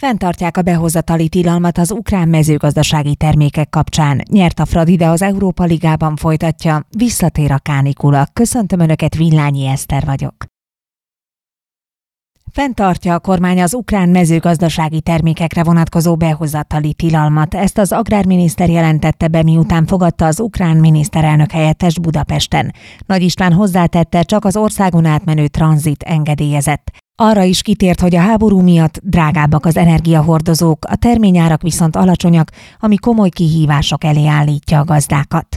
Fenntartják a behozatali tilalmat az ukrán mezőgazdasági termékek kapcsán. Nyert a Fradi, de az Európa Ligában folytatja. Visszatér a kánikula. Köszöntöm Önöket, Villányi Eszter vagyok. Fenntartja a kormány az ukrán mezőgazdasági termékekre vonatkozó behozatali tilalmat. Ezt az agrárminiszter jelentette be, miután fogadta az ukrán miniszterelnök helyettes Budapesten. Nagy István hozzátette, csak az országon átmenő tranzit engedélyezett. Arra is kitért, hogy a háború miatt drágábbak az energiahordozók, a terményárak viszont alacsonyak, ami komoly kihívások elé állítja a gazdákat.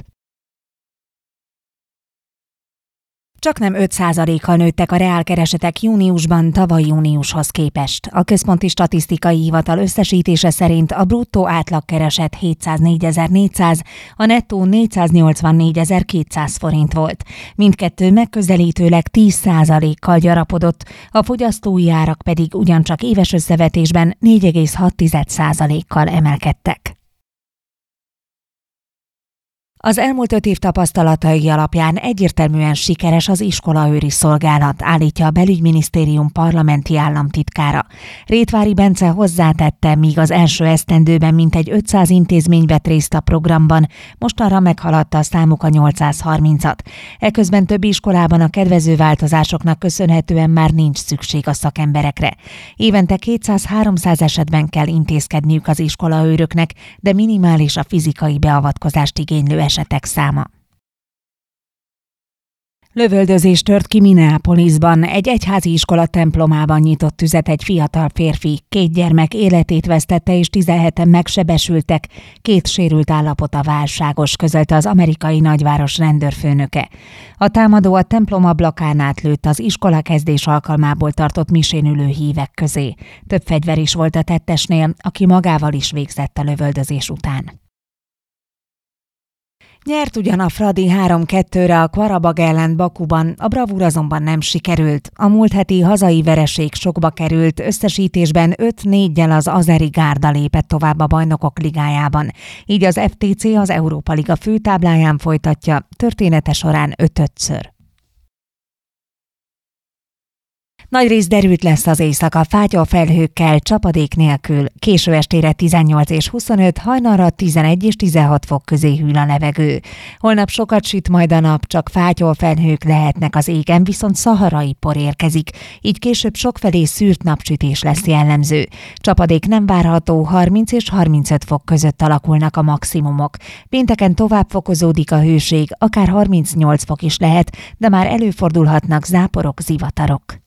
Csaknem 5%-kal nőttek a reálkeresetek júniusban tavaly júniushoz képest. A Központi Statisztikai Hivatal összesítése szerint a bruttó átlagkereset 704.400, a nettó 484.200 forint volt. Mindkettő megközelítőleg 10%-kal gyarapodott, a fogyasztói árak pedig ugyancsak éves összevetésben 4,6%-kal emelkedtek. Az elmúlt 5 év tapasztalatai alapján egyértelműen sikeres az iskolaőri szolgálat, állítja a Belügyminisztérium parlamenti államtitkára. Rétvári Bence hozzátette, míg az első esztendőben mintegy 500 intézmény vett részt a programban, mostanra meghaladta a számuk a 830-at. Eközben több iskolában a kedvező változásoknak köszönhetően már nincs szükség a szakemberekre. Évente 200-300 esetben kell intézkedniük az iskolaőröknek, de minimális a fizikai beavatkozást igénylő esetek száma. Lövöldözés tört ki Minneapolisban. Egy egyházi iskola templomában nyitott tüzet egy fiatal férfi. 2 gyermek életét vesztette és 17-en megsebesültek. 2 sérült állapota válságos, közölte az amerikai nagyváros rendőrfőnöke. A támadó a templom ablakán átlőtt az iskola kezdés alkalmából tartott misén ülő hívek közé. Több fegyver is volt a tettesnél, aki magával is végzett a lövöldözés után. Nyert ugyan a Fradi 3-2-re a Qarabag ellen Bakuban, a bravúr azonban nem sikerült. A múlt heti hazai vereség sokba került, összesítésben 5-4-gyel az azeri gárda lépett tovább a Bajnokok Ligájában. Így az FTC az Európa Liga főtábláján folytatja, története során 5-5-ször. Nagyrészt derült lesz az éjszaka, fátyolfelhőkkel, csapadék nélkül. Késő estére 18 és 25, hajnalra 11 és 16 fok közé hűl a levegő. Holnap sokat süt majd a nap, csak fátyolfelhők lehetnek az égen, viszont szaharai por érkezik, így később sokfelé szűrt napsütés lesz jellemző. Csapadék nem várható, 30 és 35 fok között alakulnak a maximumok. Pénteken tovább fokozódik a hőség, akár 38 fok is lehet, de már előfordulhatnak záporok, zivatarok.